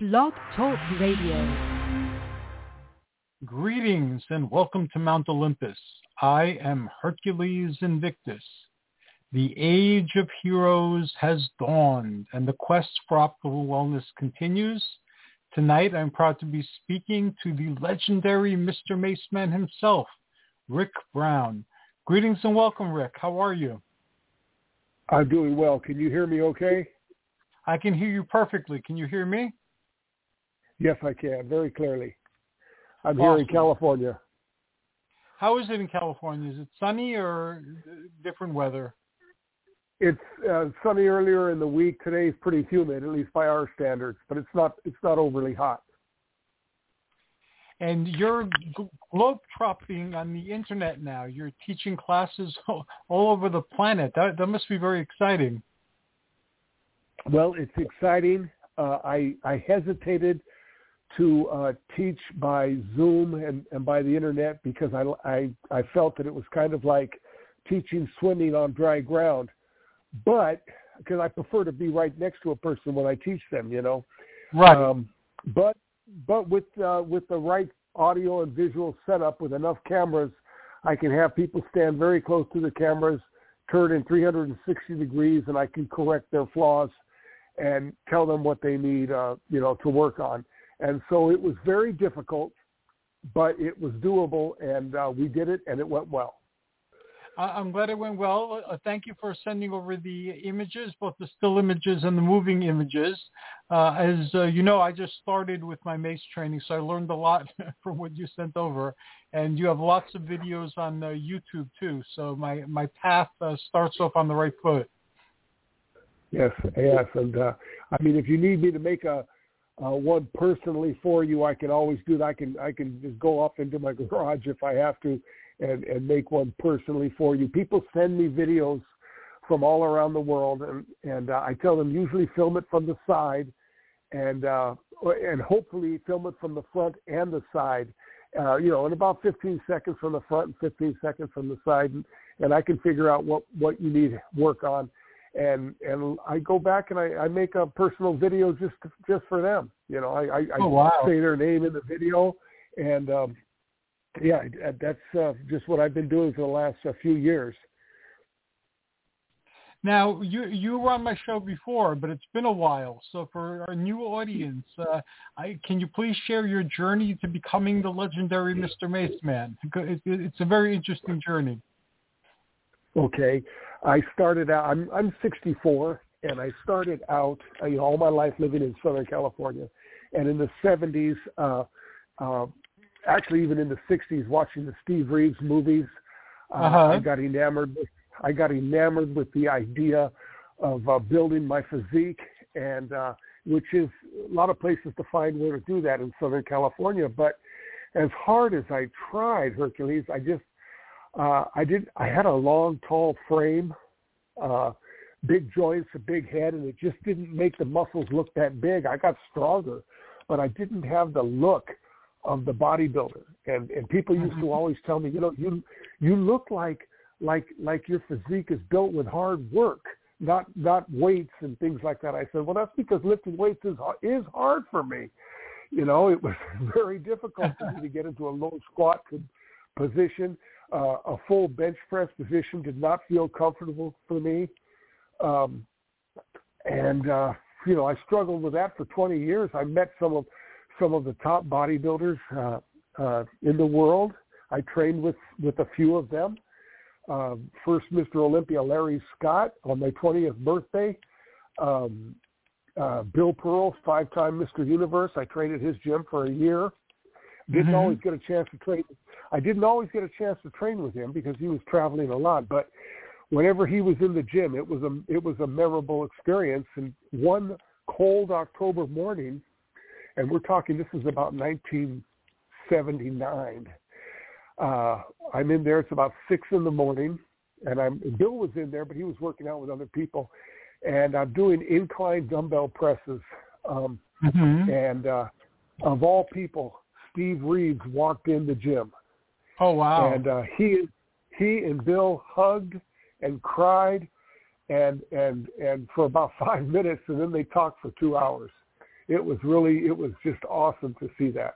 Blog Talk Radio. Greetings and welcome to Mount Olympus. I am Hercules Invictus. The age of heroes has dawned and the quest for optimal wellness continues. Tonight I'm proud to be speaking to the legendary Mr. Maceman himself, Rick Brown. Greetings and welcome, Rick. How are you? I'm doing well. Can you hear me okay? I can hear you perfectly. Can you hear me? Yes, I can, very clearly. I'm here in California. How is it in California? Is it sunny or different weather? It's sunny earlier in the week. Today is pretty humid, at least by our standards, but it's not overly hot. And you're globe-trotting on the internet now. You're teaching classes all over the planet. That must be very exciting. Well, it's exciting. I hesitated to teach by Zoom and by the internet because I felt that it was kind of like teaching swimming on dry ground. But because I prefer to be right next to a person when I teach them, you know. Right. But with the right audio and visual setup with enough cameras, I can have people stand very close to the cameras, turn in 360 degrees, and I can correct their flaws and tell them what they need, to work on. And so it was very difficult, but it was doable, and we did it, and it went well. I'm glad it went well. Thank you for sending over the images, both the still images and the moving images. As you know, I just started with my MACE training, so I learned a lot from what you sent over. And you have lots of videos on YouTube, too. So my path starts off on the right foot. Yes. And, if you need me to make one personally for you, I can always do that. I can just go off into my garage if I have to and make one personally for you. People send me videos from all around the world, and I tell them usually film it from the side and hopefully film it from the front and the side, in about 15 seconds from the front and 15 seconds from the side, and I can figure out what you need work on. And I go back and I make a personal video just for them. I say their name in the video, and that's just what I've been doing for the last few years. Now, you were on my show before, but it's been a while. So for our new audience, can you please share your journey to becoming the legendary Mr. Maceman? It's a very interesting journey. Okay. I started out, I'm 64, and I started out, all my life living in Southern California. And in the 70s, actually even in the 60s, watching the Steve Reeves movies, I got enamored with the idea of building my physique, and which is a lot of places to find where to do that in Southern California. But as hard as I tried, Hercules, I had a long, tall frame, big joints, a big head, and it just didn't make the muscles look that big. I got stronger, but I didn't have the look of the bodybuilder. And people used to always tell me, you look like your physique is built with hard work, not weights and things like that. I said, well, that's because lifting weights is hard for me. It was very difficult for me to get into a low squat position. A full bench press position did not feel comfortable for me. I struggled with that for 20 years. I met some of the top bodybuilders in the world. I trained with a few of them. First Mr. Olympia Larry Scott on my 20th birthday. Bill Pearl, 5-time Mr. Universe. I trained at his gym for a year. Didn't always get a chance to train. I didn't always get a chance to train with him because he was traveling a lot. But whenever he was in the gym, it was a memorable experience. And one cold October morning, and we're talking, this is about 1979. I'm in there. It's about 6 in.m, and Bill was in there, but he was working out with other people, and I'm doing incline dumbbell presses. And of all people, Steve Reeves walked in the gym. Oh, wow. And he and Bill hugged and cried and for about 5 minutes, and then they talked for 2 hours. it was just awesome to see that.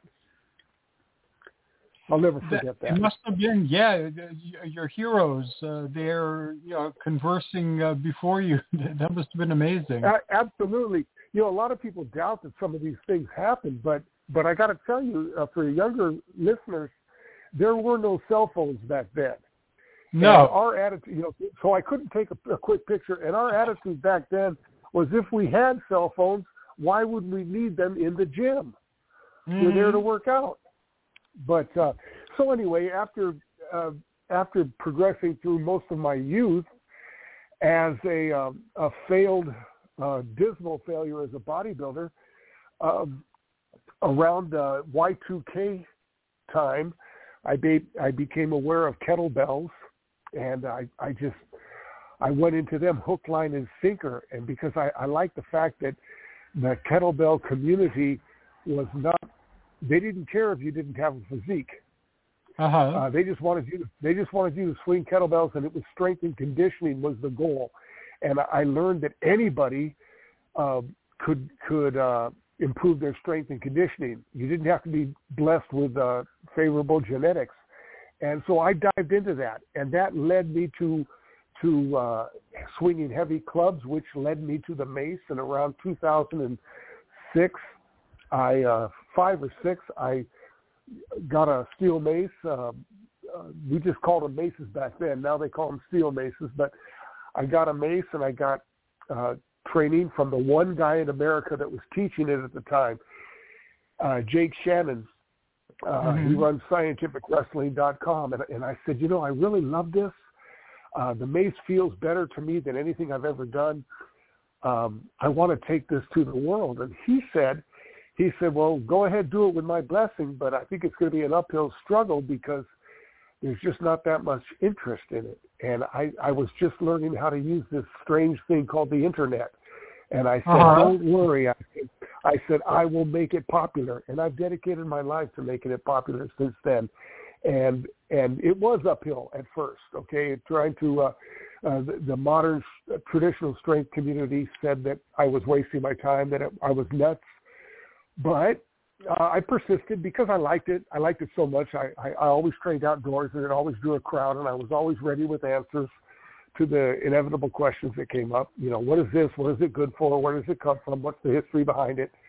I'll never forget that. It must have been, your heroes. They're conversing before you. That must have been amazing. Absolutely. A lot of people doubt that some of these things happen, but I got to tell you, for younger listeners, there were no cell phones back then. No. And our attitude, so I couldn't take a quick picture. And our attitude back then was, if we had cell phones, why would we need them in the gym? Mm-hmm. We're there to work out. But so anyway, after progressing through most of my youth as a failed, dismal failure as a bodybuilder, around Y2K time, I became aware of kettlebells, and I went into them hook, line, and sinker. And because I like the fact that the kettlebell community was not, they didn't care if you didn't have a physique. They just wanted you to swing kettlebells, and it was strength and conditioning was the goal. And I learned that anybody could improve their strength and conditioning. You didn't have to be blessed with favorable genetics. And so I dived into that, and that led me to swinging heavy clubs, which led me to the mace. And around 2006, 5 or 6, I got a steel mace. We just called them maces back then. Now they call them steel maces. But I got a mace, and I got training from the one guy in America that was teaching it at the time, Jake Shannon. He runs scientificwrestling.com. And I said, I really love this. The mace feels better to me than anything I've ever done. I want to take this to the world. And he said, well, go ahead, do it with my blessing, but I think it's going to be an uphill struggle because there's just not that much interest in it. And I was just learning how to use this strange thing called the internet. And I said, don't worry. I said, I will make it popular. And I've dedicated my life to making it popular since then. And it was uphill at first, okay? Trying to, the modern traditional strength community said that I was wasting my time, that I was nuts. But I persisted because I liked it. I liked it so much. I always trained outdoors, and it always drew a crowd, and I was always ready with answers to the inevitable questions that came up. What is this? What is it good for? Where does it come from? What's the history behind it?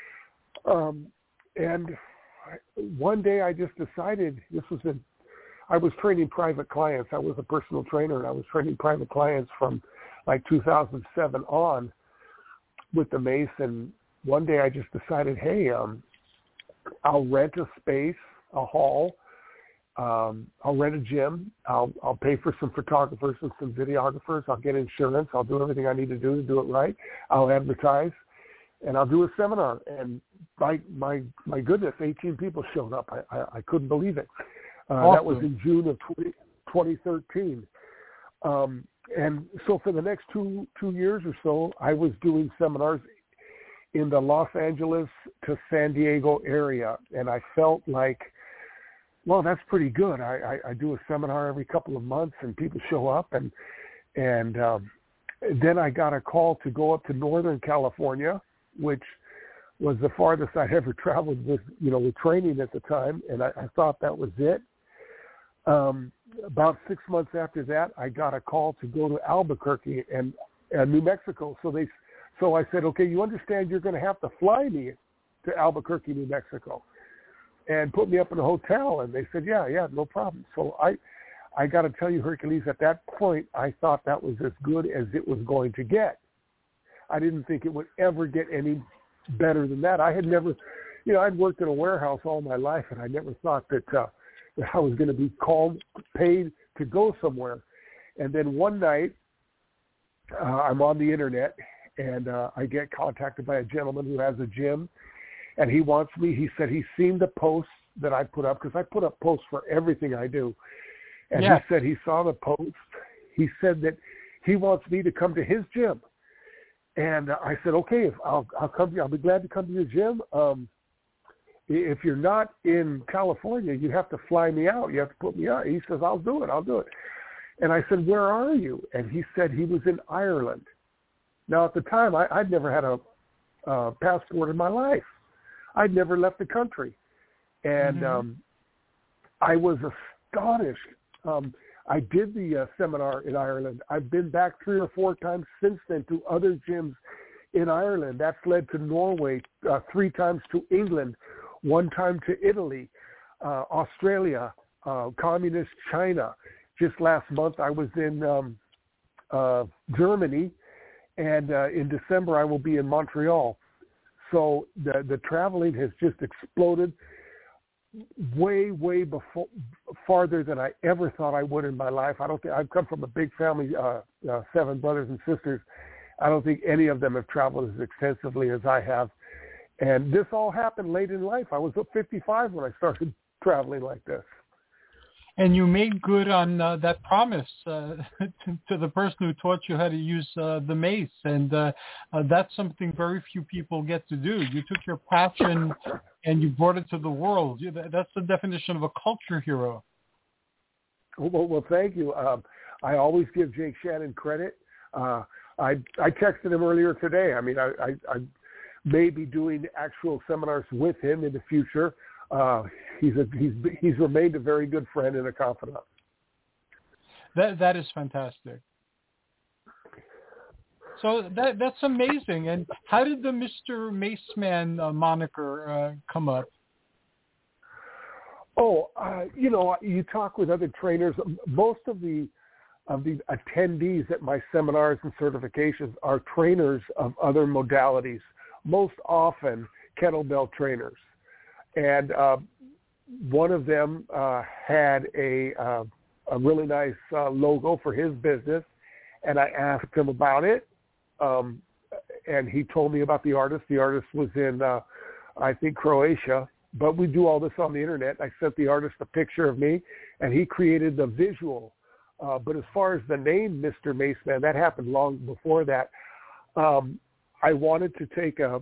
And one day I just decided, I was training private clients. I was a personal trainer, and I was training private clients from like 2007 on with the mace. And one day I just decided, hey, I'll rent a space, a hall. I'll rent a gym. I'll pay for some photographers and some videographers. I'll get insurance. I'll do everything I need to do it right. I'll advertise, and I'll do a seminar. And my goodness, 18 people showed up. I couldn't believe it. Awesome. That was in June of 2013. And so for the next two years or so, I was doing seminars in the Los Angeles to San Diego area. And I felt like, well, that's pretty good. I do a seminar every couple of months, and people show up. And then I got a call to go up to Northern California, which was the farthest I'd ever traveled with training at the time. And I thought that was it. About 6 months after that, I got a call to go to Albuquerque and New Mexico. So I said, okay, you understand you're going to have to fly me to Albuquerque, New Mexico, and put me up in a hotel. And they said, yeah, no problem. So I got to tell you, Hercules, at that point, I thought that was as good as it was going to get. I didn't think it would ever get any better than that. I had never, I'd worked in a warehouse all my life, and I never thought that I was going to be paid to go somewhere. And then one night, I'm on the internet, and I get contacted by a gentleman who has a gym, and he wants me. He said he's seen the posts that I put up, because I put up posts for everything I do. And He said he saw the post. He said that he wants me to come to his gym. And I said, okay, I'll come. I'll be glad to come to your gym. If you're not in California, you have to fly me out. You have to put me out. He says, I'll do it. And I said, where are you? And he said he was in Ireland. Now, at the time, I'd never had a passport in my life. I'd never left the country. And I was astonished. I did the seminar in Ireland. I've been back 3 or 4 times since then to other gyms in Ireland. That's led to Norway, 3 times to England, 1 time to Italy, Australia, communist China. Just last month I was in Germany, and in December I will be in Montreal. So the traveling has just exploded way farther than I ever thought I would in my life. I don't think I've come from a big family, 7 brothers and sisters. I don't think any of them have traveled as extensively as I have. And this all happened late in life. I was 55 when I started traveling like this. And you made good on that promise to the person who taught you how to use the mace. And that's something very few people get to do. You took your passion and you brought it to the world. That's the definition of a culture hero. Well, thank you. I always give Jake Shannon credit. I texted him earlier today. I mean, I may be doing actual seminars with him in the future. He's remained a very good friend and a confidant. That is fantastic. So that's amazing. And how did the Mr. Maceman moniker come up? Oh, you talk with other trainers. Most of the attendees at my seminars and certifications are trainers of other modalities, most often kettlebell trainers. And one of them had a really nice logo for his business, and I asked him about it, and he told me about the artist. The artist was in, I think, Croatia, but we do all this on the internet. I sent the artist a picture of me, and he created the visual. But as far as the name Mr. Maceman, that happened long before that. I wanted to take a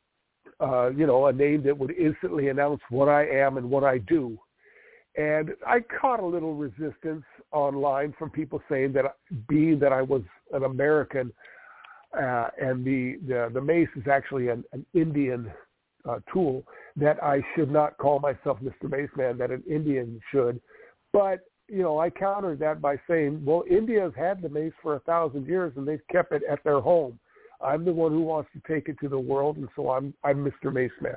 name that would instantly announce what I am and what I do. And I caught a little resistance online from people saying that being that I was an American and the mace is actually an Indian tool, that I should not call myself Mr. Maceman, that an Indian should. But, I countered that by saying, well, India has had the mace for 1,000 years and they've kept it at their home. I'm the one who wants to take it to the world, and so I'm Mr. Maceman.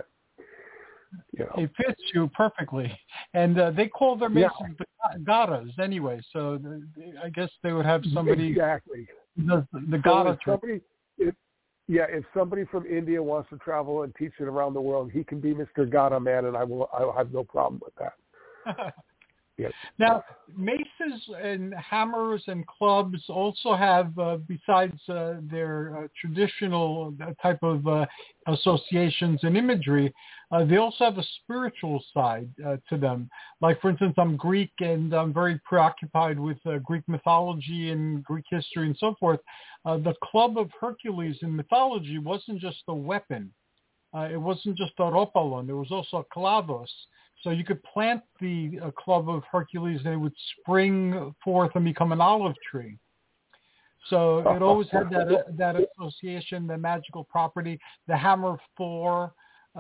It fits you perfectly. And they call their maces the Gadas anyway, so I guess they would have somebody exactly the Gada trick. If somebody from India wants to travel and teach it around the world, he can be Mr. Gada Man, and I'll have no problem with that. Yes. Now, maces and hammers and clubs also have, besides their traditional type of associations and imagery, they also have a spiritual side to them. Like, for instance, I'm Greek and I'm very preoccupied with Greek mythology and Greek history and so forth. The Club of Hercules in mythology wasn't just a weapon. It wasn't just a ropalon. There was also a kalados. So you could plant the Club of Hercules and it would spring forth and become an olive tree. So it always had that association, the magical property. The Hammer of Thor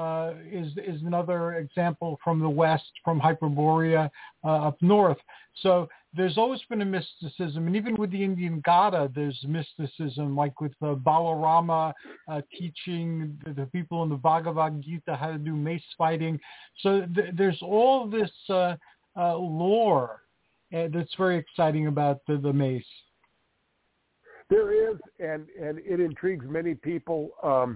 is another example from the west, from Hyperborea up north. So there's always been a mysticism, and even with the Indian Gada, there's mysticism, like with Balarama teaching the people in the Bhagavad Gita how to do mace fighting. So there's all this lore that's very exciting about the mace. There is, and it intrigues many people.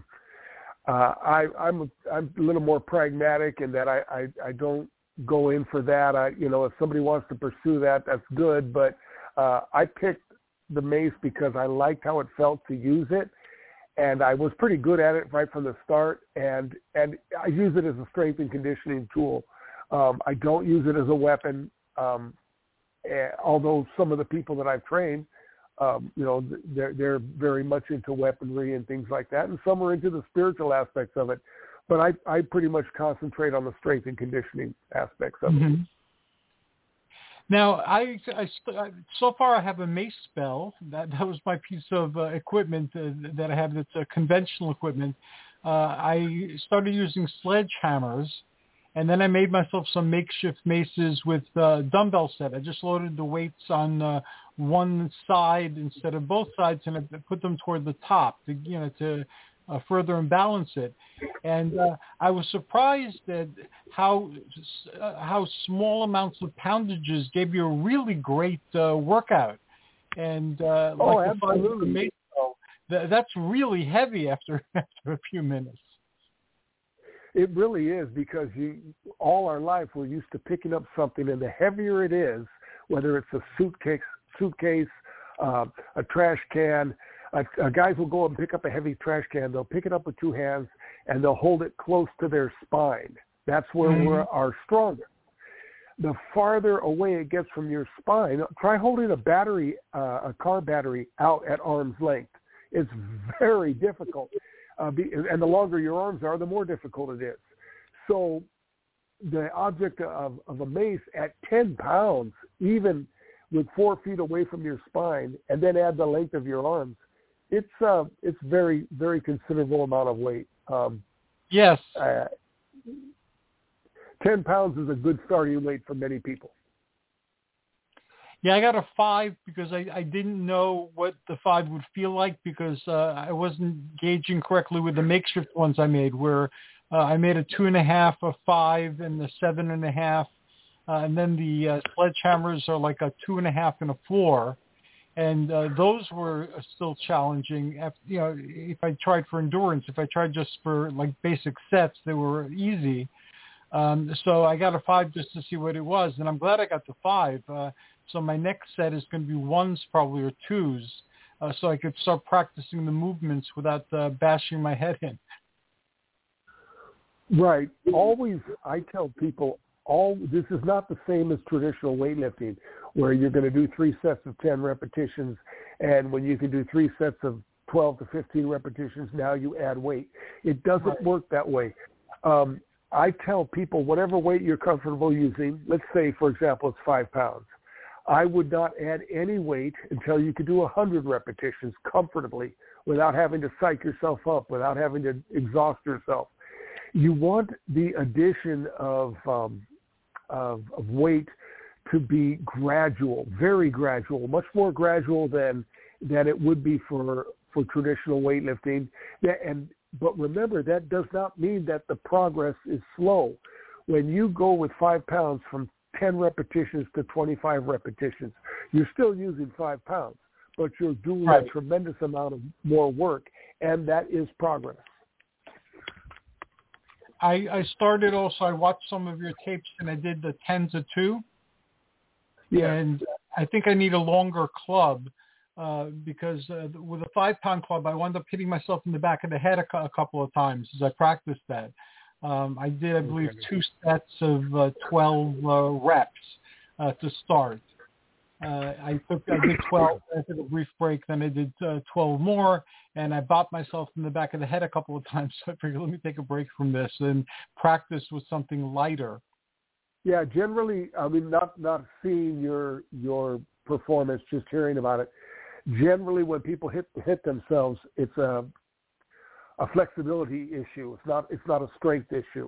I'm a little more pragmatic in that I don't go in for that. If somebody wants to pursue that, that's good. But I picked the mace because I liked how it felt to use it, and I was pretty good at it right from the start. And I use it as a strength and conditioning tool. I don't use it as a weapon, although some of the people that I've trained, they're very much into weaponry and things like that, and some are into the spiritual aspects of it. But I pretty much concentrate on the strength and conditioning aspects of it. Now, so far I have a mace bell. That was my piece of equipment that I have that's conventional equipment. I started using sledgehammers, and then I made myself some makeshift maces with dumbbell set. I just loaded the weights on one side instead of both sides, and I put them toward the top to further imbalance it. And I was surprised at how small amounts of poundages gave you a really great workout. And absolutely. That's really heavy after a few minutes. It really is, because all our life we're used to picking up something, and the heavier it is, whether it's a suitcase, a trash can. Guys will go and pick up a heavy trash can. They'll pick it up with two hands, and they'll hold it close to their spine. That's where we are strongest. The farther away it gets from your spine, try holding a car battery out at arm's length. It's very difficult. And the longer your arms are, the more difficult it is. So the object of a mace at 10 pounds, even with 4 feet away from your spine, and then add the length of your arms, it's very, very considerable amount of weight. Yes. 10 pounds is a good starting weight for many people. Yeah, I got a 5 because I didn't know what the 5 would feel like, because I wasn't gauging correctly with the makeshift ones I made, where I made a 2.5, a 5, and the 7.5, and then the sledgehammers are like a 2.5 and a 4, and those were still challenging. If I tried for endurance, if I tried just for like basic sets, they were easy. So I got a 5 just to see what it was, and I'm glad I got the 5. So my next set is going to be 1s probably, or 2s, so I could start practicing the movements without bashing my head in. Right. Always, I tell people, this is not the same as traditional weightlifting, where you're going to do 3 sets of 10 repetitions, and when you can do 3 sets of 12 to 15 repetitions, now you add weight. It doesn't work that way. I tell people, whatever weight you're comfortable using, let's say, for example, it's 5 pounds. I would not add any weight until you could do 100 repetitions comfortably without having to psych yourself up, without having to exhaust yourself. You want the addition of weight to be gradual, very gradual, much more gradual than it would be for traditional weightlifting. But remember, that does not mean that the progress is slow. When you go with 5 pounds from 10 repetitions to 25 repetitions, you're still using 5 pounds, but you're doing a tremendous amount of more work, and that is progress. I started also, I watched some of your tapes, and I did the 10 to 2. Yeah. And I think I need a longer club. Because with a 5-pound club, I wound up hitting myself in the back of the head a couple of times as I practiced that. I did, I believe, 2 sets of 12 reps to start. I did 12, I took a brief break, then I did 12 more, and I bopped myself in the back of the head a couple of times, so I figured, let me take a break from this and practice with something lighter. Yeah, generally, I mean, not seeing your performance, just hearing about it, generally, when people hit themselves, it's a flexibility issue. It's not a strength issue.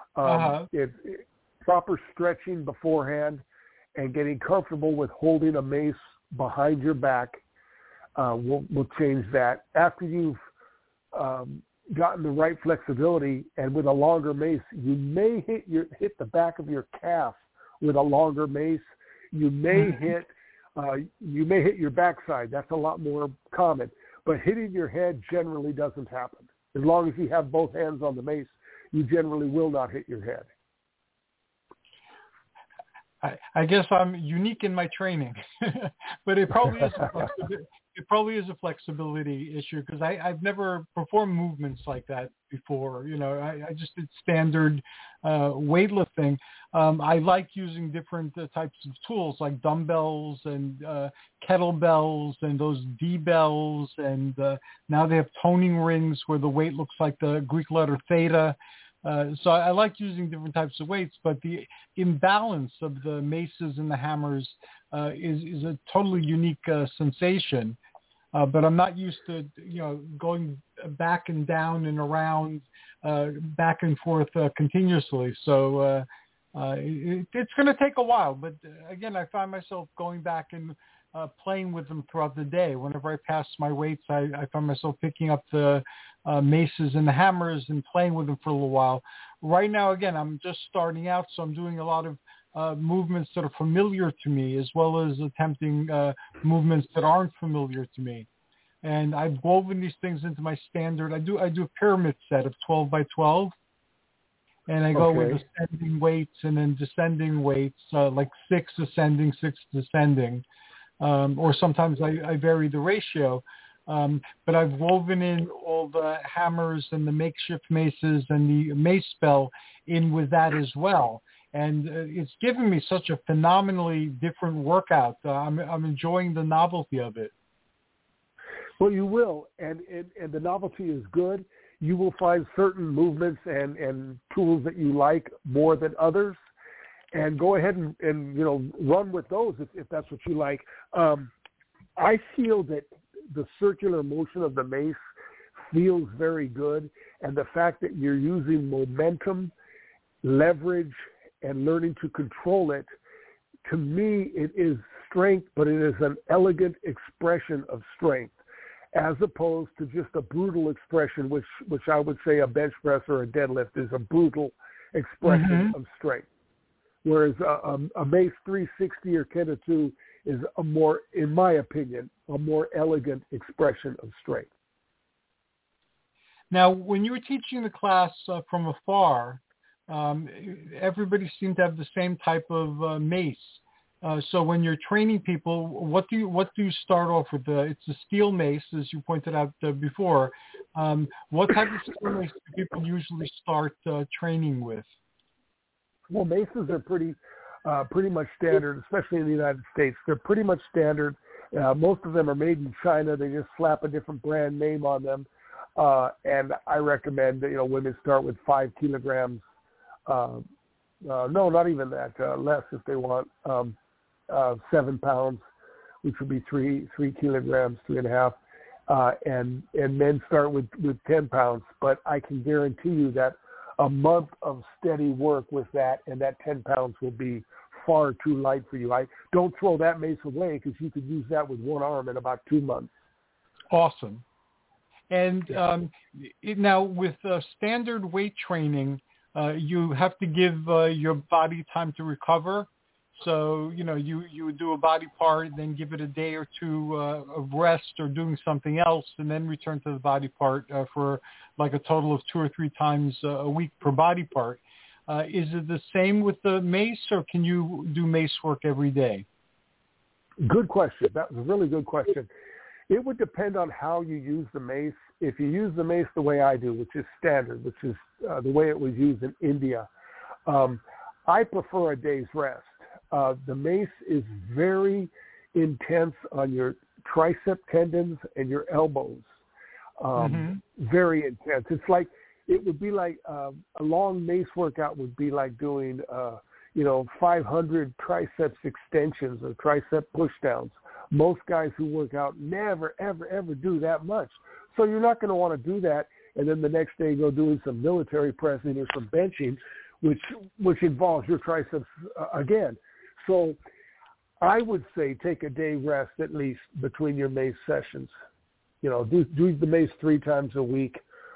Proper stretching beforehand and getting comfortable with holding a mace behind your back will change that. After you've gotten the right flexibility, and with a longer mace, you may hit the back of your calf with a longer mace. You may hit your backside. That's a lot more common. But hitting your head generally doesn't happen. As long as you have both hands on the mace, you generally will not hit your head. I guess I'm unique in my training, but it probably is a flexibility issue, because I've never performed movements like that before. I just did standard weightlifting. I like using different types of tools like dumbbells and kettlebells and those D-bells, and now they have toning rings where the weight looks like the Greek letter theta. So I like using different types of weights, but the imbalance of the maces and the hammers is a totally unique sensation. but I'm not used to, going back and down and around, back and forth continuously. So it's going to take a while. But again, I find myself going back and playing with them throughout the day. Whenever I pass my weights, I find myself picking up the maces and the hammers and playing with them for a little while. Right now, again, I'm just starting out, so I'm doing a lot of movements that are familiar to me, as well as attempting movements that aren't familiar to me. And I've woven these things into my standard. I do a pyramid set of 12 by 12, and I go with ascending weights and then descending weights, like 6 ascending, 6 descending, or sometimes I vary the ratio. But I've woven in all the hammers and the makeshift maces and the mace spell in with that as well. And it's given me such a phenomenally different workout. I'm enjoying the novelty of it. Well, you will, and the novelty is good. You will find certain movements and tools that you like more than others, and go ahead and run with those if that's what you like. I feel that the circular motion of the mace feels very good, and the fact that you're using momentum, leverage, and learning to control it, to me, it is strength, but it is an elegant expression of strength, as opposed to just a brutal expression, which I would say a bench press or a deadlift is a brutal expression of strength. Whereas a Mace 360 or Kenda 2 is a more, in my opinion, a more elegant expression of strength. Now, when you were teaching the class from afar, everybody seemed to have the same type of mace. So when you're training people, what do you start off with? It's a steel mace, as you pointed out before. What type of steel mace do people usually start training with? Well, maces are pretty much standard, especially in the United States. They're pretty much standard. Most of them are made in China. They just slap a different brand name on them. And I recommend that, women start with 5 kilograms. No, not even that. Less if they want. 7 pounds, which would be 3 kilograms, 3.5. And men start with 10 pounds. But I can guarantee you that a month of steady work with that, and that 10 pounds will be far too light for you. I don't throw that mace away, because you could use that with one arm in about 2 months. Awesome. And now with standard weight training, you have to give your body time to recover. So, you would do a body part, then give it a day or two of rest or doing something else, and then return to the body part for like a total of 2 or 3 times a week per body part. Is it the same with the mace, or can you do mace work every day? Good question. That was a really good question. It would depend on how you use the mace. If you use the mace the way I do, which is standard, which is the way it was used in India, I prefer a day's rest. The mace is very intense on your tricep tendons and your elbows. Very intense. It would be like a long mace workout would be like doing, 500 triceps extensions or tricep pushdowns. Most guys who work out never, ever, ever do that much. So you're not going to want to do that, and then the next day go doing some military pressing or some benching, which involves your triceps again. So I would say take a day rest at least between your mace sessions. Do the mace 3 times a week.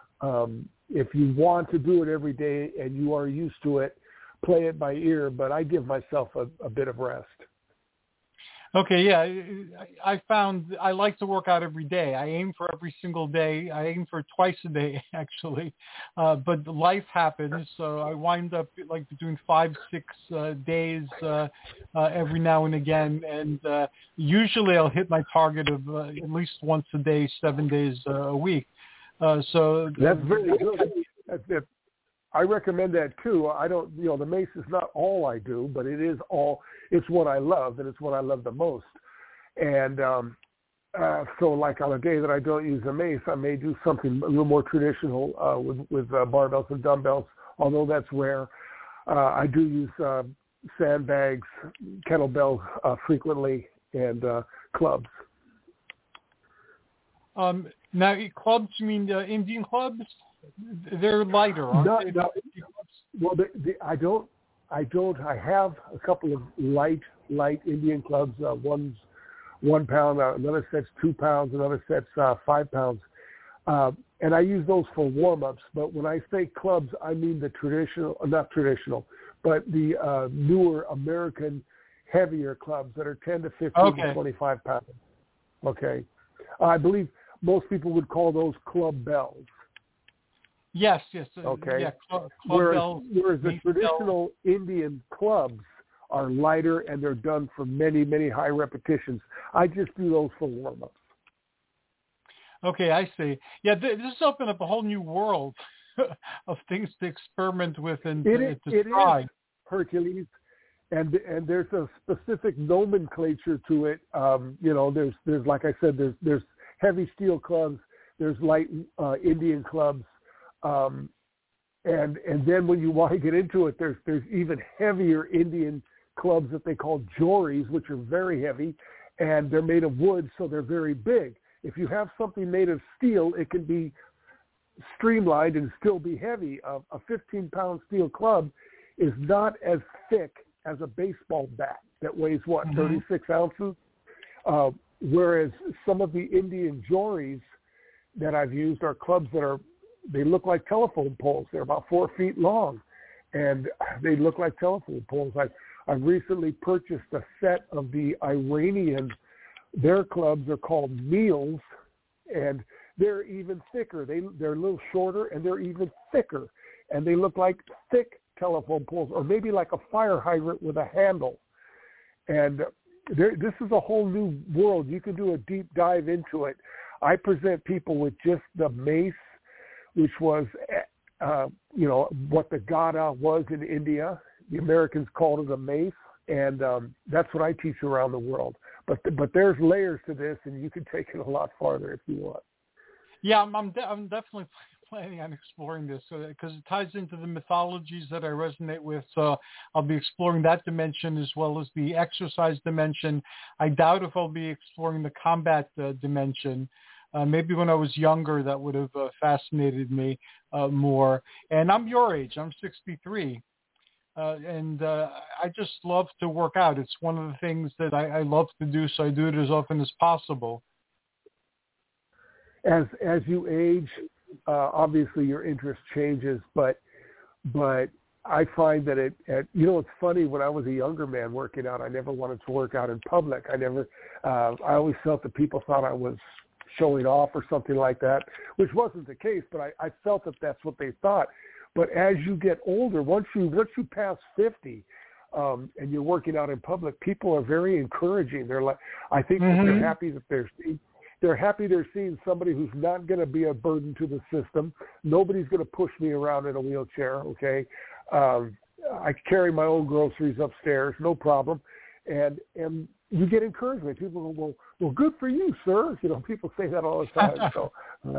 If you want to do it every day and you are used to it, play it by ear, but I give myself a bit of rest. Okay, yeah. I found I like to work out every day. I aim for every single day. I aim for twice a day, actually. But life happens, so I wind up like doing 5-6 days every now and again. And usually I'll hit my target of at least once a day, 7 days a week. So that's very good. I recommend that too. I don't, the mace is not all I do, but it's what I love, and it's what I love the most. And so like on a day that I don't use a mace, I may do something a little more traditional with barbells and dumbbells, although that's rare. I do use sandbags, kettlebells frequently, and clubs. Now, clubs, you mean Indian clubs? They're lighter, aren't they? No. Well, I have a couple of light Indian clubs. One's 1 pound, another set's 2 pounds, another set's 5 pounds. And I use those for warm-ups. But when I say clubs, I mean the not traditional, but the newer American heavier clubs that are 10 to 15 to 25 pounds. Okay. I believe most people would call those club bells. Yes. Okay. Yeah, club bells. Whereas the traditional Indian clubs are lighter and they're done for many, many high repetitions. I just do those for warm-ups. Okay, I see. Yeah, this has opened up a whole new world of things to experiment with and to try. It is, Hercules, and there's a specific nomenclature to it. There's like I said, there's heavy steel clubs, there's light Indian clubs, and then when you want to get into it, there's even heavier Indian clubs that they call joris, which are very heavy, and they're made of wood, so they're very big. If you have something made of steel, it can be streamlined and still be heavy. A 15-pound steel club is not as thick as a baseball bat that weighs, 36 ounces? Whereas some of the Indian joris that I've used are clubs they look like telephone poles. They're about 4 feet long, and they look like telephone poles. I've recently purchased a set of the Iranian. Their clubs are called meals, and they're even thicker. They're a little shorter, and they're even thicker, and they look like thick telephone poles, or maybe like a fire hydrant with a handle. And this is a whole new world. You can do a deep dive into it. I present people with just the mace, which was, what the gada was in India. The Americans called it a mace, and that's what I teach around the world. But there's layers to this, and you can take it a lot farther if you want. Yeah, I'm definitely planning on exploring this because it ties into the mythologies that I resonate with. So I'll be exploring that dimension as well as the exercise dimension. I doubt if I'll be exploring the combat dimension. Maybe when I was younger, that would have fascinated me more. And I'm your age. I'm 63. And I just love to work out. It's one of the things that I love to do, so I do it as often as possible. As you age, obviously your interest changes, but I find that it's funny. When I was a younger man working out, I never wanted to work out in public. I always felt that people thought I was showing off or something like that, which wasn't the case, but I felt that that's what they thought. But as you get older, once you pass 50, and you're working out in public, people are very encouraging. They're like, I think that they're happy that they're seeing somebody who's not going to be a burden to the system. Nobody's going to push me around in a wheelchair. Okay, I carry my own groceries upstairs, no problem, and you get encouragement. People go, well, good for you, sir. People say that all the time. So.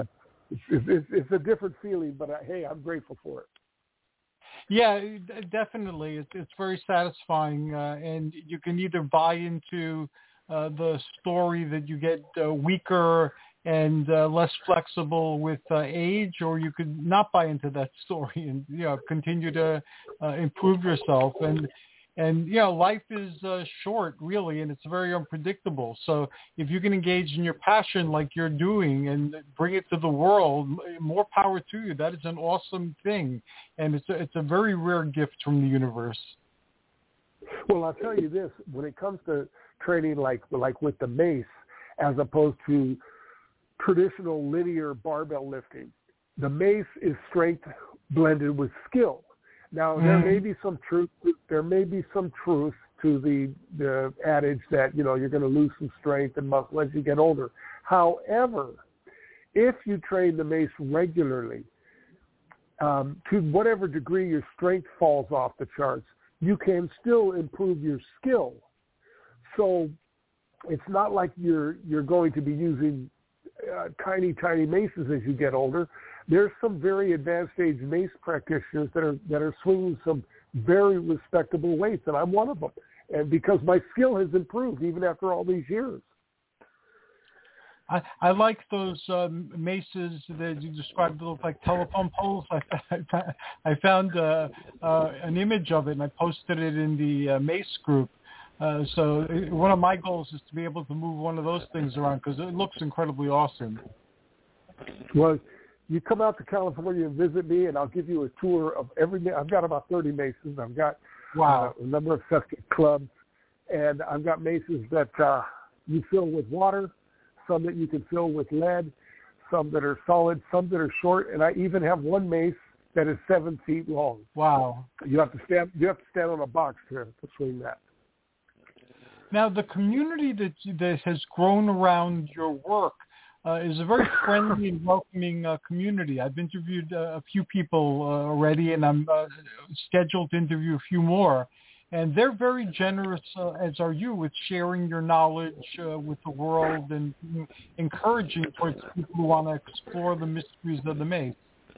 It's a different feeling, but hey, I'm grateful for it. Yeah, definitely. It's very satisfying, and you can either buy into the story that you get weaker and less flexible with age, or you could not buy into that story and continue to improve yourself. And life is short, really, and it's very unpredictable. So if you can engage in your passion like you're doing and bring it to the world, more power to you. That is an awesome thing, and it's a very rare gift from the universe. Well, I'll tell you this: when it comes to training, like with the mace, as opposed to traditional linear barbell lifting, the mace is strength blended with skill. Now, there may be some truth. There may be some truth to the adage that you're going to lose some strength and muscle as you get older. However, if you train the mace regularly, to whatever degree your strength falls off the charts, you can still improve your skill. So it's not like you're going to be using tiny maces as you get older. There's some very advanced age mace practitioners that are swinging some very respectable weights, and I'm one of them. And because my skill has improved even after all these years. I like those maces that you described that look like telephone poles. I found an image of it, and I posted it in the mace group. So one of my goals is to be able to move one of those things around because it looks incredibly awesome. Well, you come out to California and visit me, and I'll give you a tour of every. I've got about 30 maces. I've got a number of festive clubs, and I've got maces that you fill with water, some that you can fill with lead, some that are solid, some that are short, and I even have one mace that is 7 feet long. Wow! You have to stand on a box to swing that. Now, the community that has grown around your work is a very friendly and welcoming community. I've interviewed a few people already, and I'm scheduled to interview a few more. And they're very generous, as are you, with sharing your knowledge with the world and encouraging towards people who want to explore the mysteries of the mace.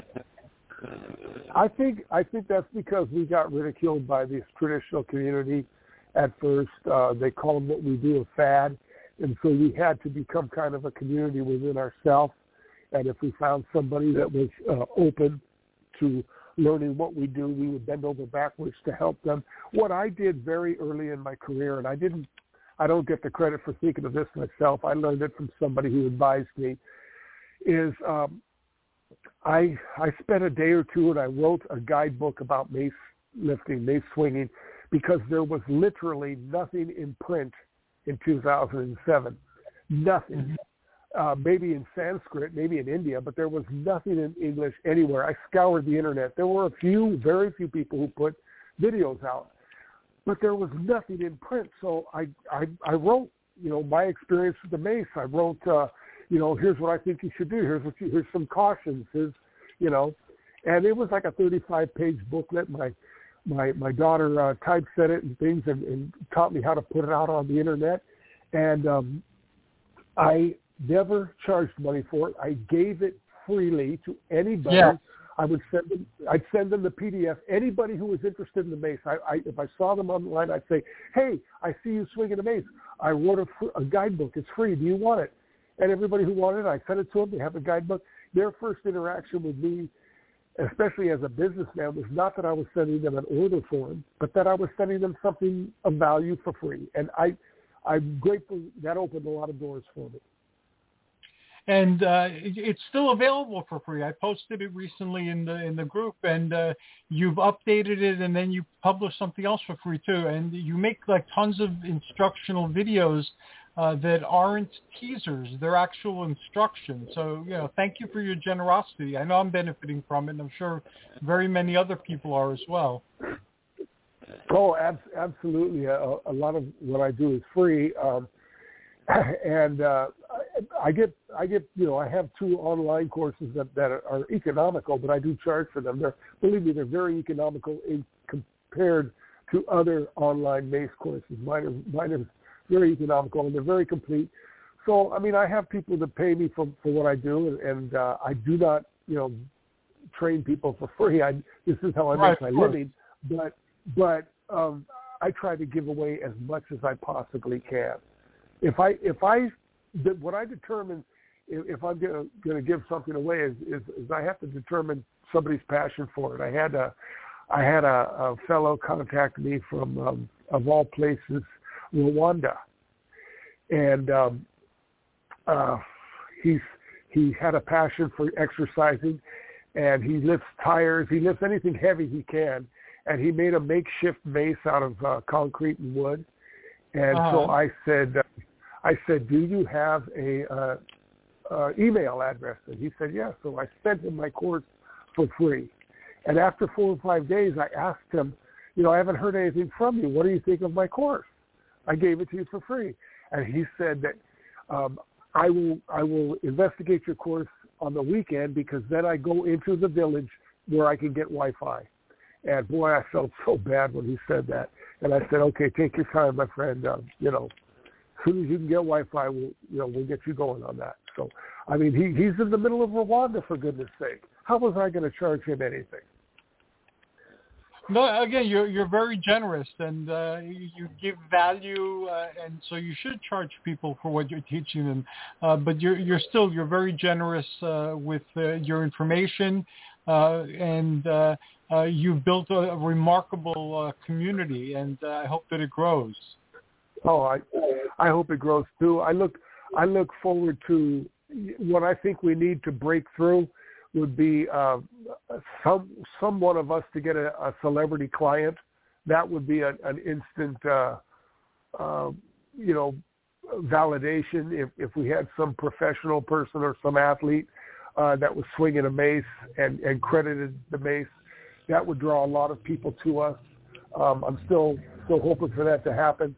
I think that's because we got ridiculed by this traditional community at first. They called what we do a fad. And so we had to become kind of a community within ourselves. And if we found somebody that was open to learning what we do, we would bend over backwards to help them. What I did very early in my career, and I don't get the credit for thinking of this myself, I learned it from somebody who advised me, is I spent a day or two and I wrote a guidebook about mace lifting, mace swinging, because there was literally nothing in print in 2007. Nothing. Maybe in Sanskrit, maybe in India, but there was nothing in English anywhere. I scoured the internet. There were very few people who put videos out, but there was nothing in print. So I wrote, my experience with the mace. I wrote, here's what I think you should do. Here's some cautions. And it was like a 35-page booklet. My daughter typeset it and things and taught me how to put it out on the internet. And I never charged money for it. I gave it freely to anybody. Yeah. I'd send them the PDF. Anybody who was interested in the mace, if I saw them online, I'd say, hey, I see you swinging a mace. I wrote a guidebook. It's free. Do you want it? And everybody who wanted it, I sent it to them. They have the guidebook. Their first interaction with me, especially as a businessman, was not that I was sending them an order form, but that I was sending them something of value for free. And I'm grateful that opened a lot of doors for me. And it's still available for free. I posted it recently in the group, and you've updated it, and then you publish something else for free too. And you make like tons of instructional videos that aren't teasers; they're actual instructions. So thank you for your generosity. I know I'm benefiting from it, and I'm sure very many other people are as well. Oh, absolutely. A lot of what I do is free. And I have 2 online courses that are economical, but I do charge for them. Believe me, they're very economical compared to other online mace courses. Mine are very economical, and they're very complete. So, I have people that pay me for what I do, and I do not, train people for free. This is how I make my living. But I try to give away as much as I possibly can. What I determine if I'm going to give something away is I have to determine somebody's passion for it. I had a fellow contact me from of all places, Rwanda, and he had a passion for exercising, and he lifts tires, he lifts anything heavy he can, and he made a makeshift mace out of concrete and wood. And so I said, do you have a email address? And he said, yes. So I sent him my course for free. And after 4 or 5 days, I asked him, I haven't heard anything from you. What do you think of my course? I gave it to you for free. And he said that I will investigate your course on the weekend, because then I go into the village where I can get Wi-Fi. And boy, I felt so bad when he said that. And I said, okay, take your time, my friend. As soon as you can get Wi-Fi, we'll get you going on that. So, he's in the middle of Rwanda, for goodness sake. How was I going to charge him anything? No, again, you're very generous, and you give value, and so you should charge people for what you're teaching them. But you're very generous with your information, and you've built a remarkable community, and I hope that it grows. Oh, I hope it grows too. I look forward to what I think we need to break through would be some one of us to get a celebrity client. That would be an instant, validation. If we had some professional person or some athlete that was swinging a mace and credited the mace, that would draw a lot of people to us. I'm still hoping for that to happen.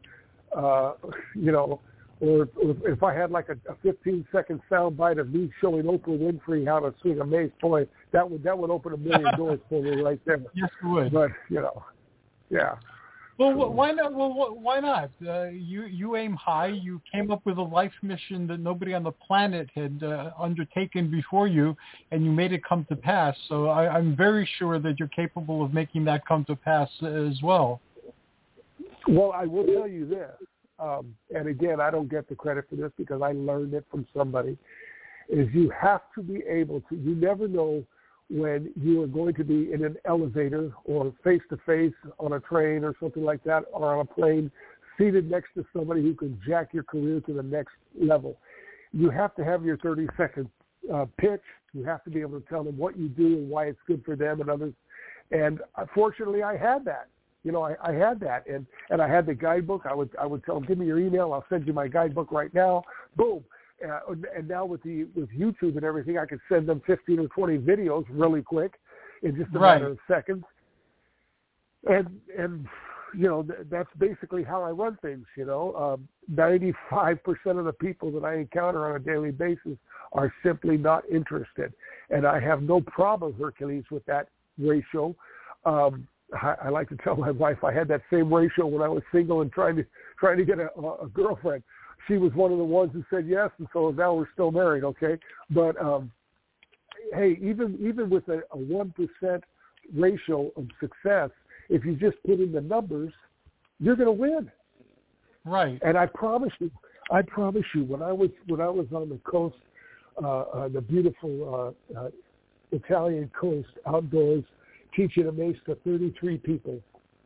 Or if I had like a 15-second soundbite of me showing Oprah Winfrey how to swing a mace, boy, that would open a million doors for me right there. Yes, it would. But yeah. Well, why not? Well, why not? You aim high. You came up with a life mission that nobody on the planet had undertaken before you, and you made it come to pass. So I'm very sure that you're capable of making that come to pass as well. Well, I will tell you this. And again, I don't get the credit for this because I learned it from somebody, is you have to be able to, you never know when you are going to be in an elevator or face-to-face on a train or something like that, or on a plane, seated next to somebody who can jack your career to the next level. You have to have your 30-second pitch. You have to be able to tell them what you do and why it's good for them and others. And fortunately, I had that. I had that, and I had the guidebook. I would tell them, give me your email. I'll send you my guidebook right now. Boom. And now with YouTube and everything, I could send them 15 or 20 videos really quick in just a matter of seconds. And that's basically how I run things. 95% of the people that I encounter on a daily basis are simply not interested, and I have no problem, Hercules, with that ratio. I like to tell my wife I had that same ratio when I was single and trying to get a girlfriend. She was one of the ones who said yes, and so now we're still married, okay? But hey, even with a 1% ratio of success, if you just put in the numbers, you're going to win. Right. And I promise you, when I was on the coast, the beautiful Italian coast, outdoors, teaching a mace to 33 people.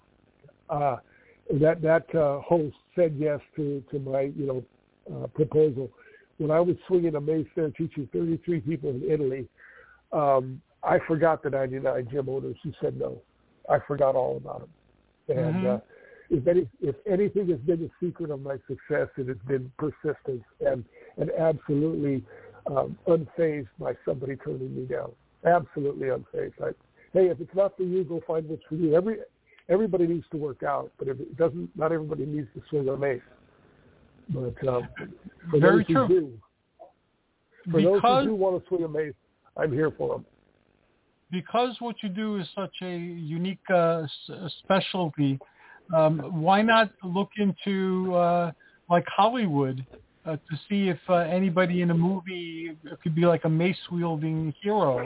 That host said yes to my proposal. When I was swinging a mace there teaching 33 people in Italy, I forgot the 99 gym owners who said no. I forgot all about them. And if anything has been the secret of my success, it has been persistence and absolutely unfazed by somebody turning me down. Absolutely unfazed. Hey, if it's not for you, go find what's for you. Everybody needs to work out, but if it doesn't, not everybody needs to swing a mace. But for very those who true. do, those who do want to swing a mace, I'm here for them. Because what you do is such a unique specialty, why not look into like Hollywood to see if anybody in a movie could be like a mace-wielding hero?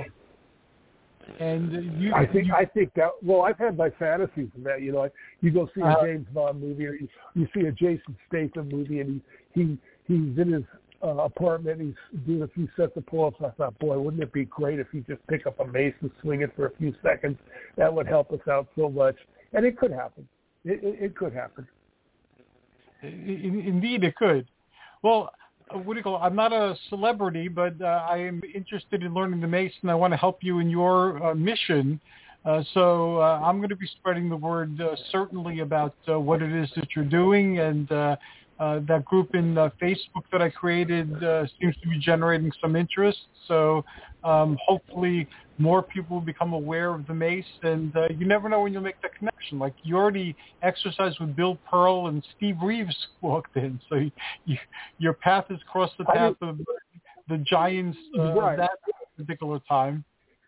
And I think that. Well, I've had my fantasies of that. You go see a James Bond movie, or you see a Jason Statham movie, and he's in his apartment. He's doing a few sets of pull-ups. I thought, boy, wouldn't it be great if he just pick up a mace and swing it for a few seconds? That would help us out so much. And it could happen. It could happen. Indeed, it could. Well, what do you call it? I'm not a celebrity, but I am interested in learning the mace, and I want to help you in your mission. So I'm going to be spreading the word certainly about what it is that you're doing, and that group in Facebook that I created seems to be generating some interest. So hopefully more people will become aware of the mace, and you never know when you'll make that connection. Like you already exercised with Bill Pearl, and Steve Reeves walked in. So your path has crossed the path of the giants at that particular time.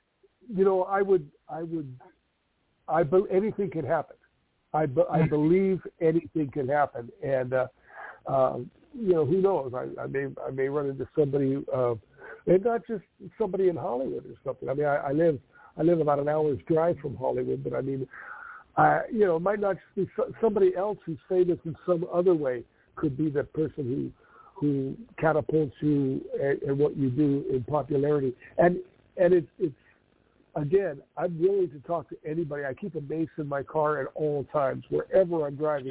Anything can happen. I believe anything can happen, and who knows? I may run into somebody, and not just somebody in Hollywood or something. I mean, I live about an hour's drive from Hollywood, but I mean, It might not just be somebody else who's famous in some other way could be the person who catapults you and what you do in popularity. And it's again, I'm willing to talk to anybody. I keep a mace in my car at all times, wherever I'm driving.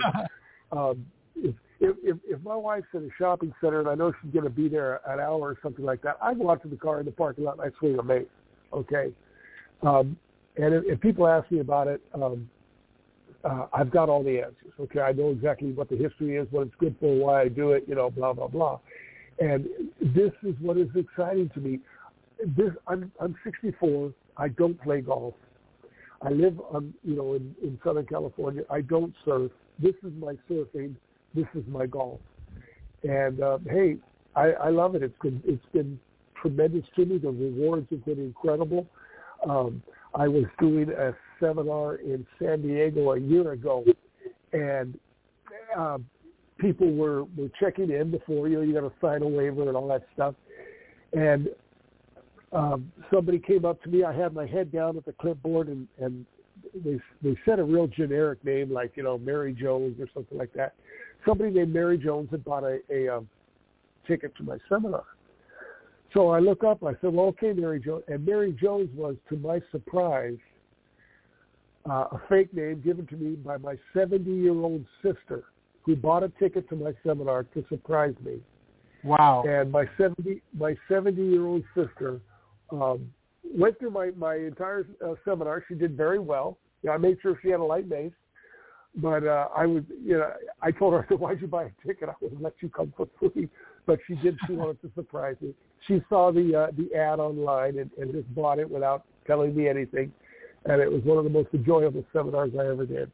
If my wife's at a shopping center and I know she's going to be there an hour or something like that, I go out to the car in the parking lot and I swing a mace. Okay. And if people ask me about it, I've got all the answers. Okay. I know exactly what the history is, what it's good for, why I do it, blah, blah, blah. And this is what is exciting to me. I'm 64. I don't play golf. I live in Southern California. I don't surf. This is my surfing. This is my golf. And hey, I love it. It's been tremendous to me. The rewards have been incredible. I was doing a seminar in San Diego a year ago, and people were checking in before you got to sign a waiver and all that stuff. And somebody came up to me. I had my head down at the clipboard, and they said a real generic name like Mary Jones or something like that. Somebody named Mary Jones had bought a ticket to my seminar. So I look up. I said, "Well, okay, Mary Jones." And Mary Jones was, to my surprise, a fake name given to me by my 70-year-old sister, who bought a ticket to my seminar to surprise me. Wow! And my 70-year-old sister went through my entire seminar. She did very well. I made sure she had a light mace. But I told her, I said, "Why'd you buy a ticket? I would let you come for free." But she wanted to surprise me. She saw the ad online and just bought it without telling me anything. And it was one of the most enjoyable seminars I ever did.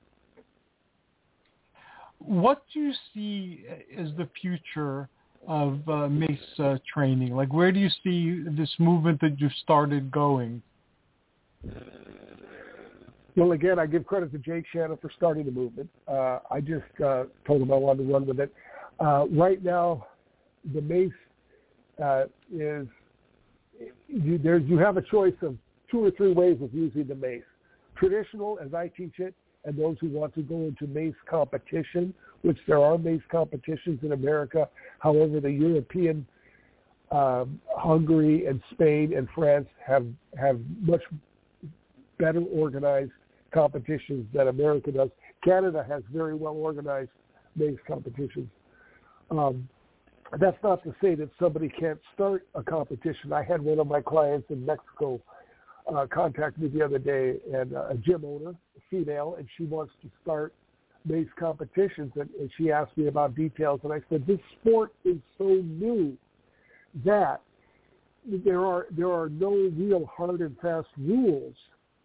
What do you see as the future of mace training? Like, where do you see this movement that you've started going? Well, again, I give credit to Jake Shannon for starting the movement. I just told him I wanted to run with it. Right now, the mace is you have a choice of 2 or 3 ways of using the mace. Traditional, as I teach it, and those who want to go into mace competition, which there are mace competitions in America. However, the European, Hungary and Spain and France have much better organized competitions than America does. Canada has very well organized mace competitions. That's not to say that somebody can't start a competition. I had one of my clients in Mexico contact me the other day, and a gym owner, a female, and she wants to start mace competitions, and she asked me about details, and I said, this sport is so new that there are no real hard and fast rules.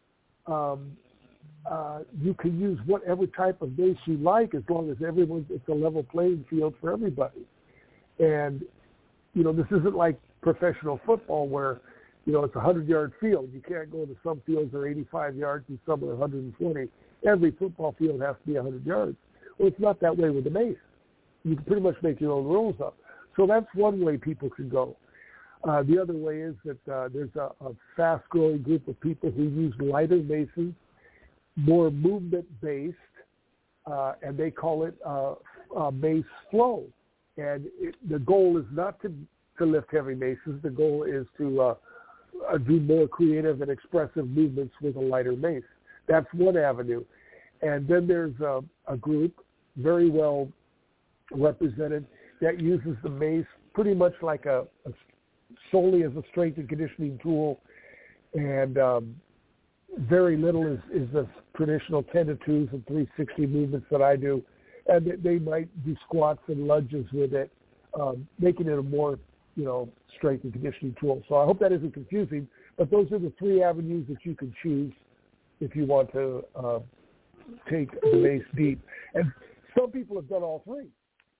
You can use whatever type of mace you like as long as it's a level playing field for everybody. And, this isn't like professional football where, it's a 100-yard field. You can't go to some fields that are 85 yards and some are 120. Every football field has to be 100 yards. Well, it's not that way with the mace. You can pretty much make your own rules up. So that's one way people can go. The other way is that there's a fast-growing group of people who use lighter maces, more movement-based, and they call it mace flow. And the goal is not to lift heavy maces. The goal is to do more creative and expressive movements with a lighter mace. That's one avenue. And then there's a group, very well represented, that uses the mace pretty much like solely as a strength and conditioning tool, and very little is the traditional 10 to 2s and 360 movements that I do. And they might do squats and lunges with it, making it a more, strength and conditioning tool. So I hope that isn't confusing, but those are the 3 avenues that you can choose if you want to take the mace deep. And some people have done all 3.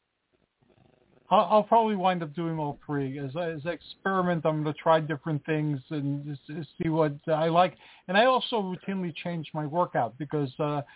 I'll probably wind up doing all 3. As I experiment, I'm going to try different things and just see what I like. And I also routinely change my workout because,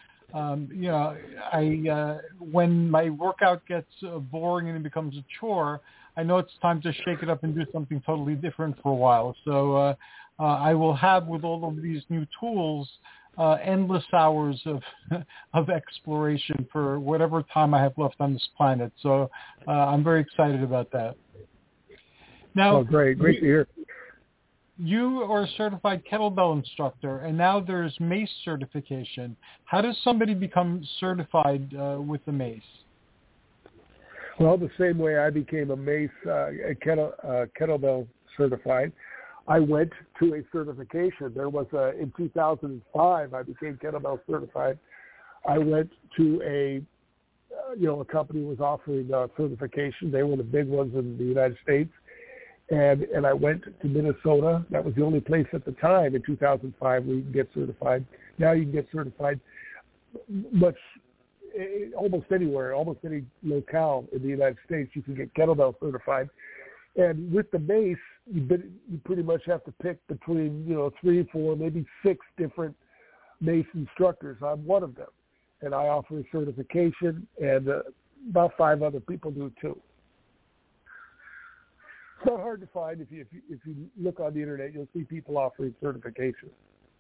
when my workout gets boring and it becomes a chore, I know it's time to shake it up and do something totally different for a while. So I will have, with all of these new tools, endless hours of of exploration for whatever time I have left on this planet. So I'm very excited about that. Now, great to hear. You are a certified kettlebell instructor, and now there's MACE certification. How does somebody become certified with the MACE? Well, the same way I became a MACE kettlebell certified, I went to a certification. There was in 2005, I became kettlebell certified. I went to a company was offering certification. They were one of the big ones in the United States. And I went to Minnesota. That was the only place at the time in 2005 where you can get certified. Now you can get certified almost anywhere, almost any locale in the United States, you can get kettlebell certified. And with the MACE, you pretty much have to pick between 3, 4, maybe 6 different MACE instructors. I'm one of them, and I offer a certification, and about 5 other people do too. It's not hard to find. If you look on the internet, you'll see people offering certifications.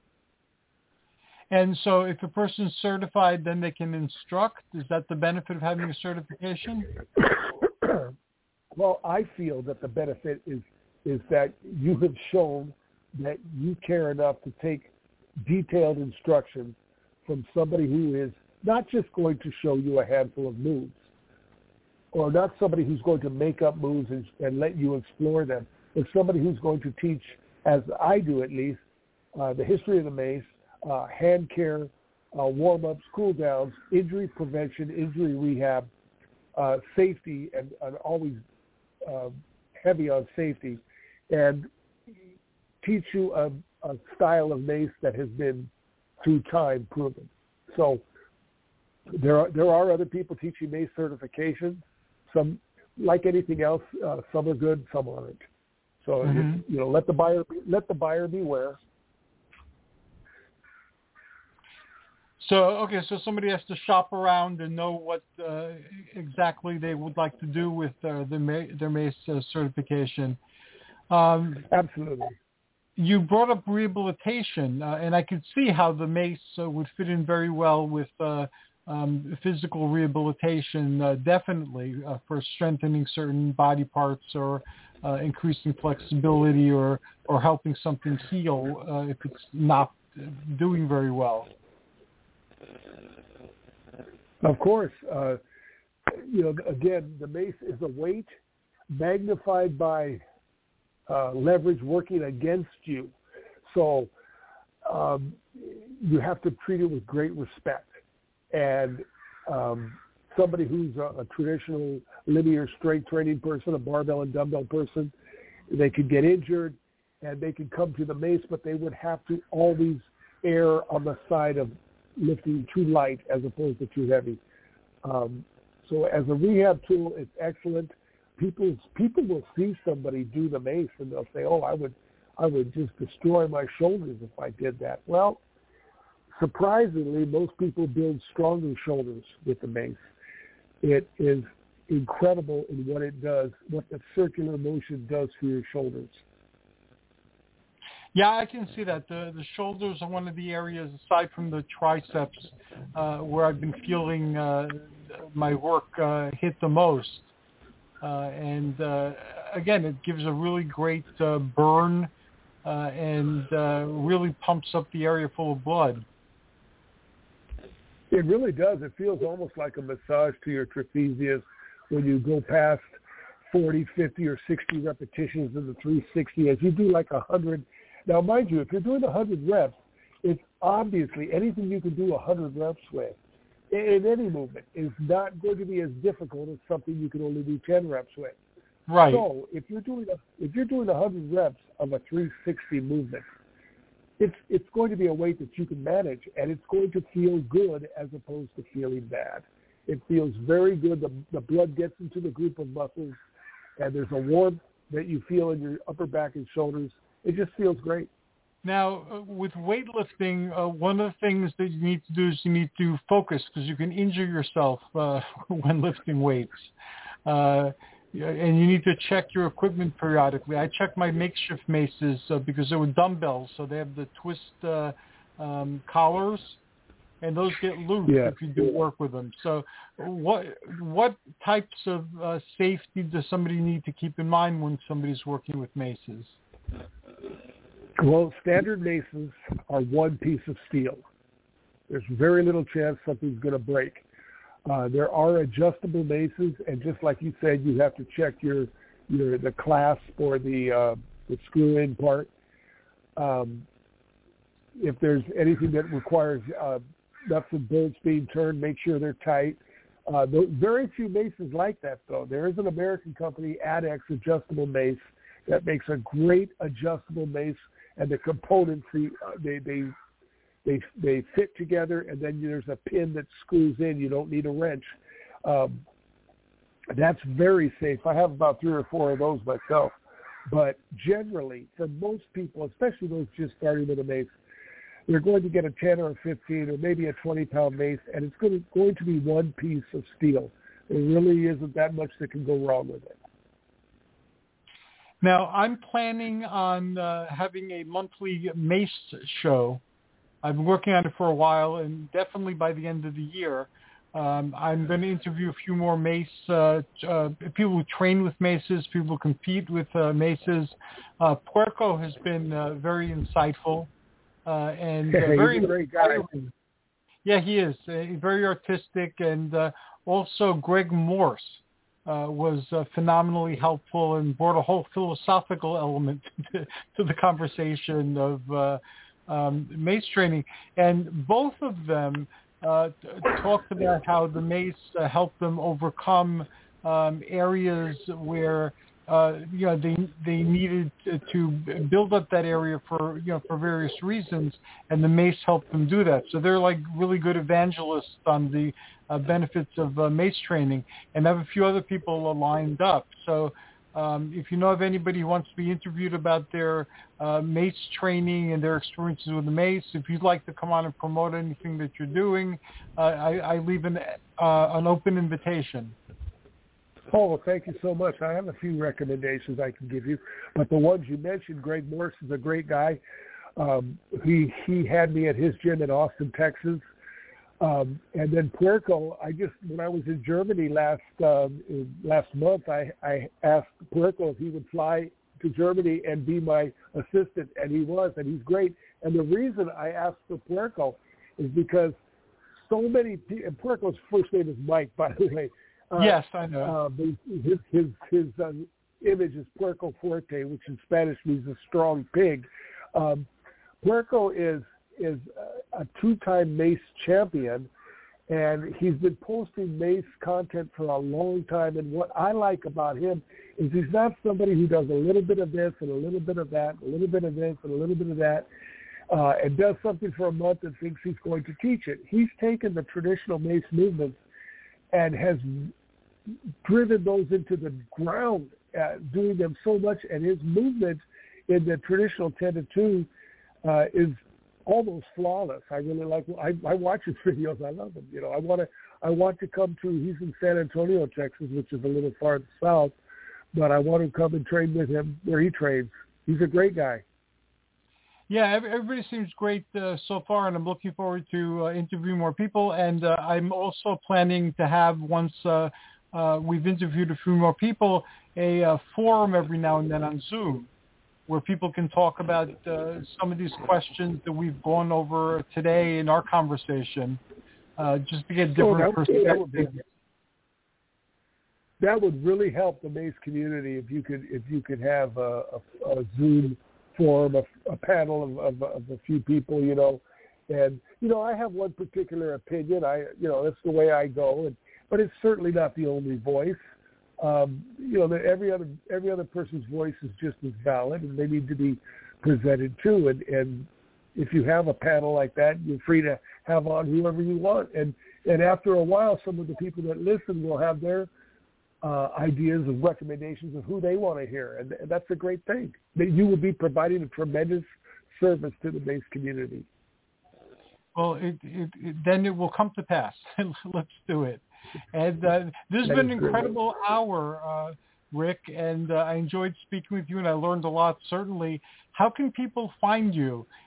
And so if a person's certified, then they can instruct? Is that the benefit of having a certification? Well, I feel that the benefit is that you have shown that you care enough to take detailed instructions from somebody who is not just going to show you a handful of moves, or not somebody who's going to make up moves and let you explore them, but somebody who's going to teach, as I do at least, the history of the MACE, hand care, warm-ups, cool-downs, injury prevention, injury rehab, safety, and always heavy on safety, and teach you a style of MACE that has been through time proven. So there are other people teaching MACE certification. Some, like anything else, some are good, some aren't. So let the buyer beware. So somebody has to shop around and know what exactly they would like to do with their MACE certification. Absolutely. You brought up rehabilitation, and I could see how the MACE would fit in very well with physical rehabilitation, definitely for strengthening certain body parts or increasing flexibility or helping something heal if it's not doing very well. Of course. Again, the MACE is a weight magnified by leverage working against you. So you have to treat it with great respect. And somebody who's a traditional linear strength training person, a barbell and dumbbell person, they could get injured and they could come to the MACE, but they would have to always err on the side of lifting too light as opposed to too heavy. So as a rehab tool, it's excellent. People will see somebody do the MACE and they'll say, "Oh, I would just destroy my shoulders if I did that." Well, surprisingly, most people build stronger shoulders with the MACE. It is incredible in what it does, what the circular motion does for your shoulders. Yeah, I can see that. The shoulders are one of the areas, aside from the triceps, where I've been feeling my work hit the most. And again, it gives a really great burn and really pumps up the area full of blood. It really does. It feels almost like a massage to your trapezius when you go past 40, 50, or 60 repetitions in the 360. As you do like 100. Now, mind you, if you're doing 100 reps, it's obviously anything you can do 100 reps with in any movement is not going to be as difficult as something you can only do 10 reps with. Right. So if you're doing 100 reps of a 360 movement, it's going to be a weight that you can manage, and it's going to feel good as opposed to feeling bad. It feels very good. The blood gets into the group of muscles, and there's a warmth that you feel in your upper back and shoulders. It just feels great. Now, with weightlifting, one of the things that you need to do is you need to focus because you can injure yourself when lifting weights. And you need to check your equipment periodically. I check my makeshift maces because they were dumbbells, so they have the twist collars, and those get loose if you do work with them. So what types of safety does somebody need to keep in mind when somebody's working with maces? Well, standard maces are one piece of steel. There's very little chance something's going to break. There are adjustable maces, and just like you said, you have to check the clasp or the screw-in part. If there's anything that requires nuts and bolts being turned, make sure they're tight. Very few maces like that, though. There is an American company, ADEX Adjustable Mace, that makes a great adjustable mace, and the components they fit together, and then there's a pin that screws in. You don't need a wrench. That's very safe. I have about 3 or 4 of those myself. But generally, for most people, especially those just starting with a mace, they're going to get a 10 or a 15 or maybe a 20-pound mace, and it's going to be one piece of steel. There really isn't that much that can go wrong with it. Now, I'm planning on having a monthly mace show. I've been working on it for a while, and definitely by the end of the year, I'm going to interview a few more mace people who train with maces, people who compete with maces. Puerco has been very insightful and very he's a great guy. Yeah, he is very artistic, and also Greg Morse was phenomenally helpful and brought a whole philosophical element to the conversation of mace training. And both of them talked about how the mace helped them overcome areas where they needed to build up that area for various reasons, and the mace helped them do that. So they're like really good evangelists on the benefits of mace training, and have a few other people lined up. So if you know of anybody who wants to be interviewed about their mace training and their experiences with the mace, if you'd like to come on and promote anything that you're doing, I leave an open invitation. Oh, well, thank you so much. I have a few recommendations I can give you, but the ones you mentioned, Greg Morse is a great guy. He had me at his gym in Austin, Texas. And then Puerco, when I was in Germany last month, I asked Puerco if he would fly to Germany and be my assistant, and he was, and he's great. And the reason I asked for Puerco is because so many people, and Puerco's first name is Mike, by the way. Yes, I know. His image is Puerco Fuerte, which in Spanish means a strong pig. Puerco is a 2-time mace champion, and he's been posting mace content for a long time. And what I like about him is he's not somebody who does a little bit of this and a little bit of that, a little bit of this and a little bit of that, and does something for a month and thinks he's going to teach it. He's taken the traditional mace movements and has driven those into the ground, doing them so much, and his movement in the traditional 10-2 is almost flawless. I really like. I watch his videos. I love them. I want to come to. He's in San Antonio, Texas, which is a little farther south, but I want to come and train with him where he trains. He's a great guy. Yeah, everybody seems great so far, and I'm looking forward to interviewing more people. And I'm also planning to have, once we've interviewed a few more people, a forum every now and then on Zoom, where people can talk about some of these questions that we've gone over today in our conversation, just to get different perspectives. That would really help the mace community if you could have a Zoom forum, a panel of a few people, and I have one particular opinion. That's the way I go, but it's certainly not the only voice. Every other person's voice is just as valid, and they need to be presented too. And if you have a panel like that, you're free to have on whoever you want. And after a while, some of the people that listen will have their ideas and recommendations of who they want to hear, and that's a great thing. That you will be providing a tremendous service to the mace community. Well, then it will come to pass. Let's do it. And this has been an incredible hour, Rick, and I enjoyed speaking with you, and I learned a lot, certainly. How can people find you?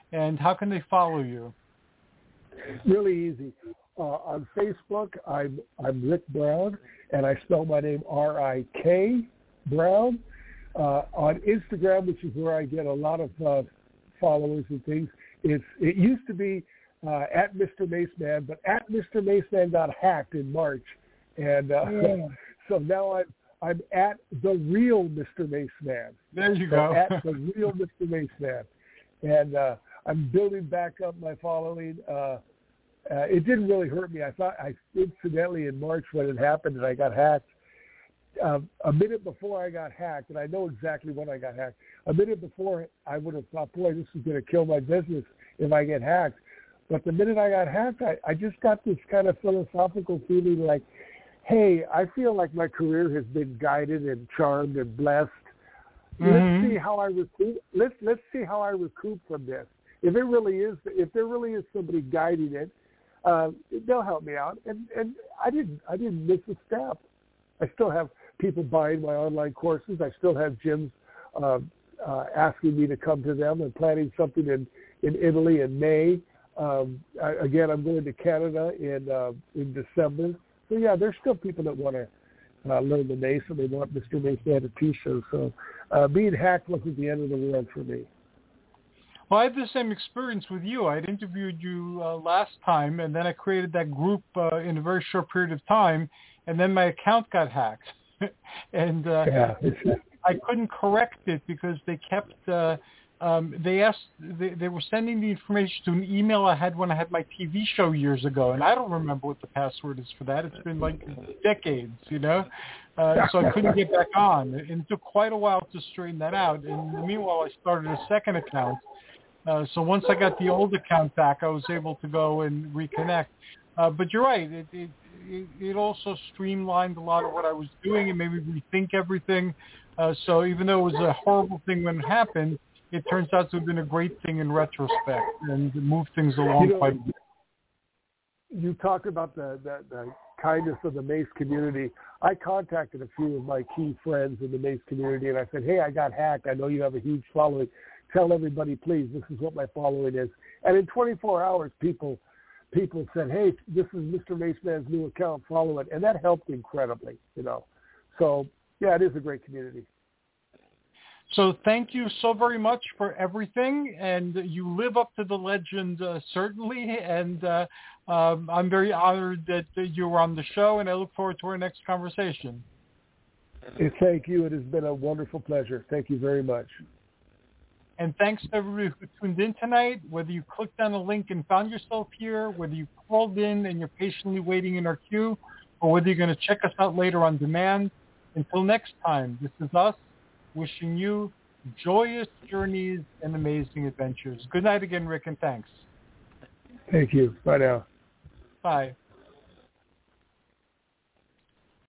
and how can they follow you? Really easy. On Facebook, I'm Rick Brown, and I spell my name R-I-K, Brown. On Instagram, which is where I get a lot of followers and things, it used to be at Mr. Maceman, but at Mr. Maceman got hacked in March, and so now I'm at the real Mr. Maceman. There you go. At the real Mr. Maceman, and I'm building back up my following. It didn't really hurt me. I thought incidentally in March when it happened and I got hacked. A minute before I got hacked, and I know exactly when I got hacked. A minute before, I would have thought, boy, this is going to kill my business if I get hacked. But the minute I got hacked, I just got this kind of philosophical feeling like, hey, I feel like my career has been guided and charmed and blessed. Mm-hmm. Let's see how I recoup. Let's see how I recoup from this. If there really is somebody guiding it, they'll help me out. And I didn't miss a step. I still have people buying my online courses. I still have gyms asking me to come to them and planning something in Italy in May. Again, I'm going to Canada in December. So, yeah, there's still people that want to learn the Mace, and they want Mr. Mace to have a T-shirt. So being hacked wasn't the end of the world for me. Well, I had the same experience with you. I had interviewed you last time, and then I created that group in a very short period of time, and then my account got hacked. And I couldn't correct it because they kept they were sending the information to an email I had when I had my TV show years ago, and I don't remember what the password is for that. It's been like decades, so I couldn't get back on. And it took quite a while to straighten that out. And meanwhile, I started a second account. So once I got the old account back, I was able to go and reconnect. But you're right. It also streamlined a lot of what I was doing and made me rethink everything. So even though it was a horrible thing when it happened, it turns out to have been a great thing in retrospect and moved things along quite a bit. You talk about the kindness of the Mace community. I contacted a few of my key friends in the Mace community, and I said, hey, I got hacked. I know you have a huge following. Tell everybody, please, this is what my following is. And in 24 hours, people said, hey, this is Mr. Maceman's new account, follow it. And that helped incredibly, So, yeah, it is a great community. So thank you so very much for everything. And you live up to the legend, certainly. And I'm very honored that you were on the show, and I look forward to our next conversation. Thank you. It has been a wonderful pleasure. Thank you very much. And thanks to everybody who tuned in tonight, whether you clicked on a link and found yourself here, whether you called in and you're patiently waiting in our queue, or whether you're going to check us out later on demand. Until next time, this is us wishing you joyous journeys and amazing adventures. Good night again, Rick, and thanks. Thank you. Bye now. Bye.